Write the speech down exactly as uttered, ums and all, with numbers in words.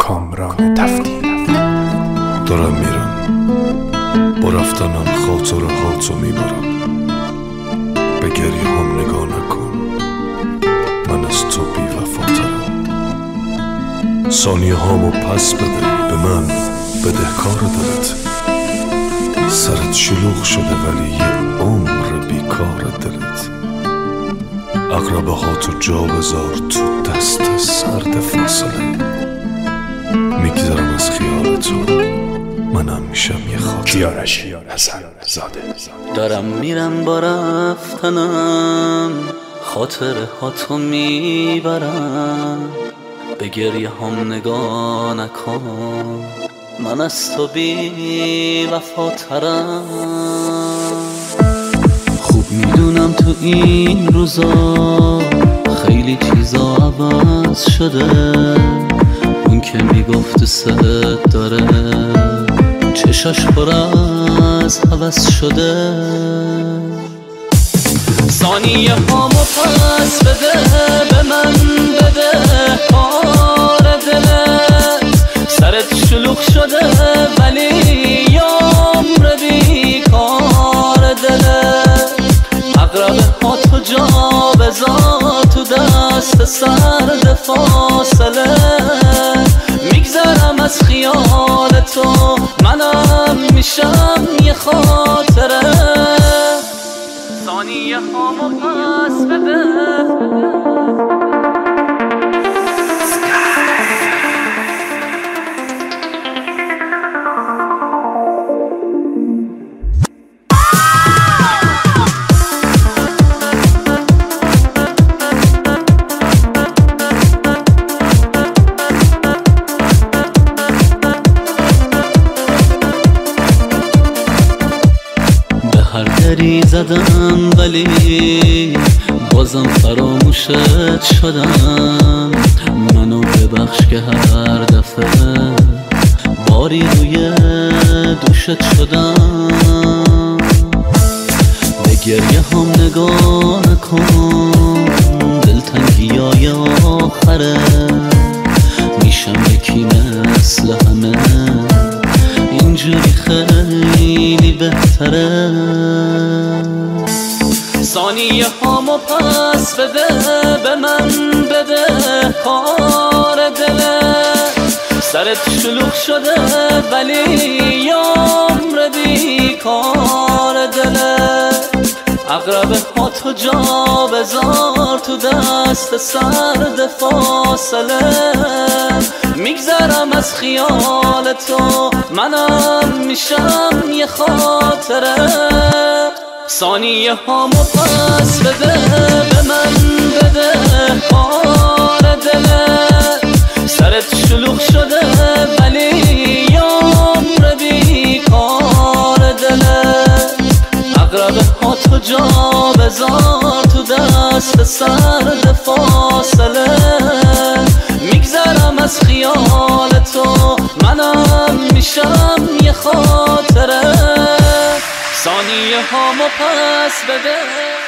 کامران تفتی. دارم میرم، با رفتنم خاطرهاتو میبرم. به گریه هم نگاه نکن، من از تو بی‌وفاترم. ثانیه هامو پس بده، به من بدهکار دلت. سرت شلوغ شده ولی یه عمر بیکار دلت. عقربه هاتو جا بذار تو دست سرد فاصله. میگذرم از خیال تو، منم میشم یه خاطر. کیارش حسن زاده. دارم میرم با رفتنم خاطره هاتو میبرم. به گریه هم نگاه نکن، من از تو بی وفاترم. خوب میدونم تو این روزا خیلی چیزا عوض شده. اون که میگفت دوست داره چشاش پر از هوس شده. ثانیه هامو پس بده، به من بده کار دلت. سرت شلوغ شده ولی یامر بیکار دلت. عقربه ها تو جا بذار تو دست سرد فاصله. میگذرم از خیال تو، منم میشم یه خاطره. ثانیه هامو پس بده. هر دری زدم ولی بازم فراموشت شدم. منو ببخش که هر دفعه باری روی دوشت شدم. به گریه هم نگاه نکن، دلتنگیای آخره. میشم یکی مثل همه، اینجوری خیلی بهتره. ثانیه هامو پس بده، به من بده کار دلت. سرت شلوغ شده ولی یامر بیکار دلت. عقربه ها تو جا بذار تو دست سرد فاصله. میگذرم از خیال تو، منم میشم یه خاطره. ثانیه هامو پس بده، به من بده کار دلت. سرت شلوغ شده ولی یامر بیکار دلت. عقربه ها تو جا بذار تو دست سرد فاصله. میگذرم از خیال تو، منم میشم یه خاطره. ثانیه هامو پس بده.